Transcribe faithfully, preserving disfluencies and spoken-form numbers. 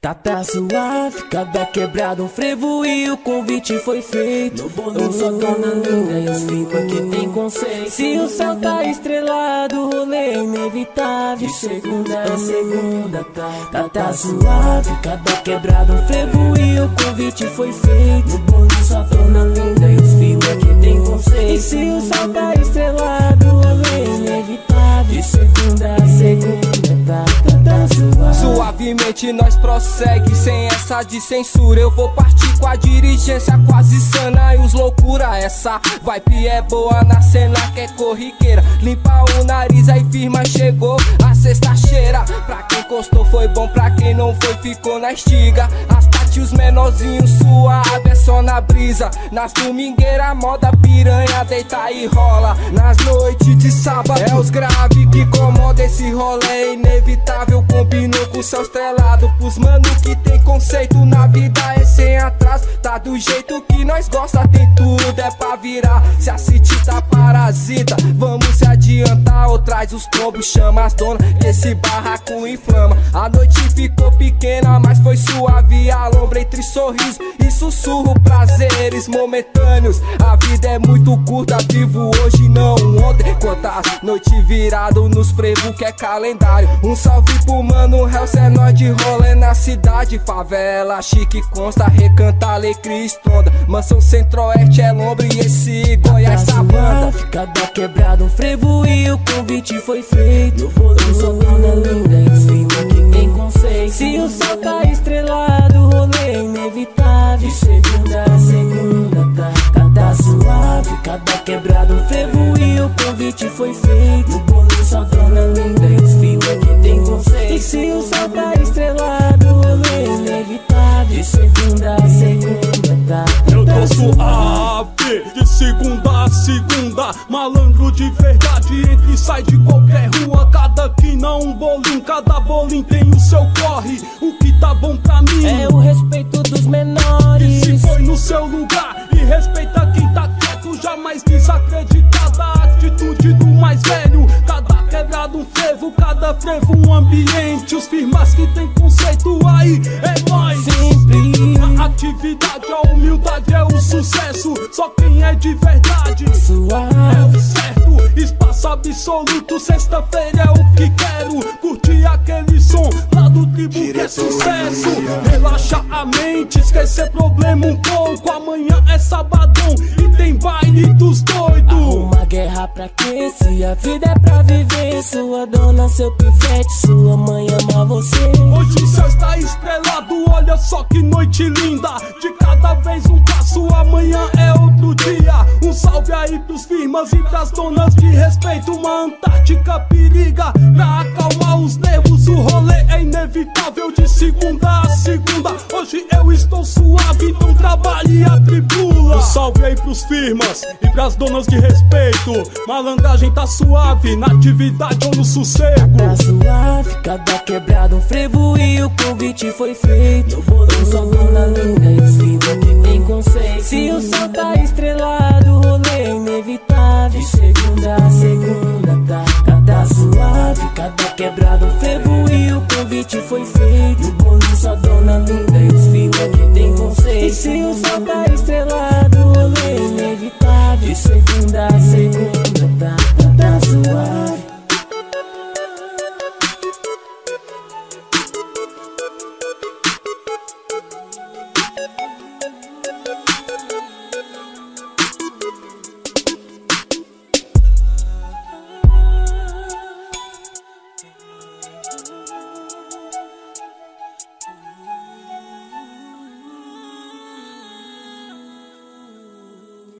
Tá, tá suave, cada quebrado um frevo e o convite foi feito. No bolo só dona linda e os firma que tem conceito. Se o céu tá estrelado, o rolê é inevitável. De segunda a segunda tá, tá, tá suave, cada quebrado um frevo e o convite foi feito. No bolo só dona linda e os firma que tem conceito. E se o céu tá estrelado, o rolê é inevitável. De segunda a segunda tá, tá, tá suave. Suavemente nós prossegue, sem essa de censura. Eu vou partir com a dirigência quase sana e os loucura. Essa vibe é boa na cena que é corriqueira. Limpa o nariz, aí firma, chegou a sexta-cheira. Pra quem encostou foi bom, pra quem não foi ficou na estiga. As tati, os menorzinhos suave, é só na brisa. Nas domingueiras, moda piranha, deita e rola. Nas noites de sábado, é os grave que incomoda. Esse rolê é inevitável, combinou com o céu estrelado. Pros mano que tem conceito na vida é sem atraso. Tá do jeito que nós gosta, tem tudo, é pra virar. Se a city tá parasita, vamos se adiantar ou traz os trombos, chama as donas, esse barraco inflama. A noite ficou pequena, mas foi suave, a lombra entre sorriso e sussurro, prazeres momentâneos. A vida é muito curta, vivo hoje não ontem. Quantas noites virado nos frevo que é calendário. Um salve pro mano Hells, é nóis de rolê na cidade. Favela chique consta, recanta alecrim estronda. Mansão Centro-Oeste é Lombre e esse Goiás tá banda. Cada quebrado um frevo e o convite foi feito. No bolo só dona linda e os firma que tem conceito. Se o céu tá estrelado, o rolê é inevitável. De segunda a segunda tá, tá, tá suave. Cada quebrado um frevo e o convite foi feito. No bolo só dona linda e os firma que tem conceito. E se o céu tá estrelado, o rolê é inevitável. De segunda a segunda tá, tá, eu tá tô suave, de segunda a segunda. Malandro de verdade, entra e sai de qualquer rua. Cada quina um bolinho, cada bolinho tem o seu corre. O que tá bom pra mim é o respeito dos menores. E se foi no seu lugar e respeita quem tá quieto, jamais desacreditada a atitude do mais velho. Cada quebrado um frevo, cada frevo um ambiente. Os firmas que tem conceito aí é nóis. Sempre a atividade, a humildade é o sucesso. Só quem é de verdade suave é o certo. Espaço absoluto, sexta-feira é o que quero. Curtir aquele som lá do tribo que é sucesso. Relaxa a mente, esquecer problema um pouco. Amanhã é sabadão e tem baile dos doidos. Uma guerra pra quê? Se a vida é pra viver. Sua dona, seu pivete, sua mãe ama você. Hoje o céu está estrelado, olha só que noite linda. De cada vez um passo, amanhã é outro dia. Um salve aí pros firmas e pras donas de respeito. Uma Antártica periga pra acalmar os nervos. O rolê é inevitável de segunda a segunda. Hoje eu estou suave, então trabalhe e atribula. Um salve aí pros firmas e pras donas de respeito. Malandragem tá suave, na atividade ou no sossego. Tá suave, cada quebrado um frevo e o convite foi feito. No bolo só dona linda e os filhos